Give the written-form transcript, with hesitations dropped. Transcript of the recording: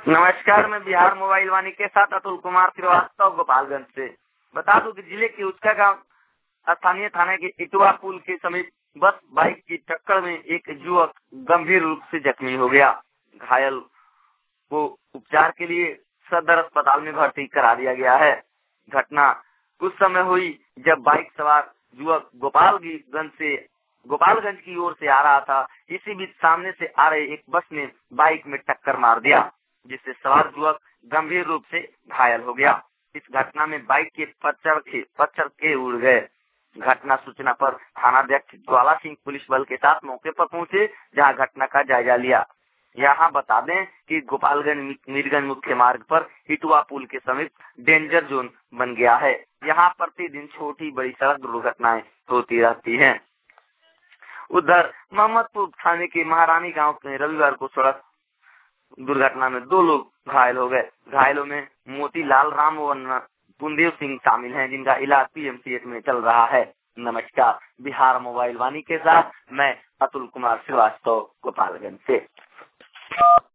नमस्कार, मैं बिहार मोबाइल वाणी के साथ अतुल कुमार श्रीवास्तव गोपालगंज से। बता दूं कि जिले के उचका गांव स्थानीय थाने के इटवा पुल के समीप बस बाइक की टक्कर में एक युवक गंभीर रूप से जख्मी हो गया। घायल को उपचार के लिए सदर अस्पताल में भर्ती करा दिया गया है। घटना उस समय हुई जब बाइक सवार युवक गोपालगंज की ओर से आ रहा था। इसी बीच सामने से आ रहे एक बस ने बाइक में टक्कर मार दिया, जिससे सवार युवक गंभीर रूप से घायल हो गया। इस घटना में बाइक के पच्चर के उड़ गए। घटना सूचना पर थानाध्यक्ष ज्वाला सिंह पुलिस बल के साथ मौके पर पहुंचे, जहां घटना का जायजा लिया। यहाँ बता दें कि गोपालगंज मीरगंज मुख्य मार्ग पर इटवा पुल के समीप डेंजर जोन बन गया है। यहाँ प्रतिदिन छोटी बड़ी सड़क दुर्घटनाएं होती रहती हैं। उधर मोहम्मदपुर थाने के महारानी गांव में रविवार को सड़क दुर्घटना में 2 लोग घायल हो गए। घायलों में मोतीलाल राम व बुंदेव सिंह शामिल हैं, जिनका इलाज पीएमसीएच में चल रहा है। नमस्कार, बिहार मोबाइल वाणी के साथ मैं अतुल कुमार श्रीवास्तव गोपालगंज से।